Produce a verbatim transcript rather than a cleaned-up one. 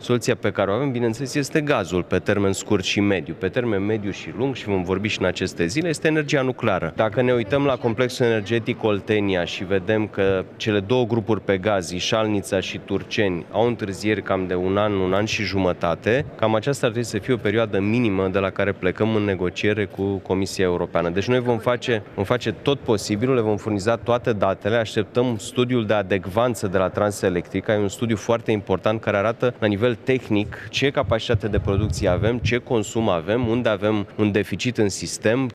Soluția pe care o avem, bineînțeles, este gazul pe termen scurt și mediu. Pe termen mediu și lung, și vom vorbi și în aceste zile, este energia nucleară. Dacă ne uităm la complexul energetic Oltenia și vedem că cele două grupuri pe gaz, Ișalnița și Turceni, au întârzieri cam de un an, un an și jumătate, cam aceasta ar trebui să fie o perioadă minimă de la care plecăm în negociere cu Comisia Europeană. Deci noi vom face, vom face tot posibilul, le vom furniza toate datele, așteptăm studiul de adecvanță de la Transelectrica, e un studiu foarte important care arată la nivel tehnic ce capacitate de producție avem, ce consum avem, unde avem un deficit în sistem.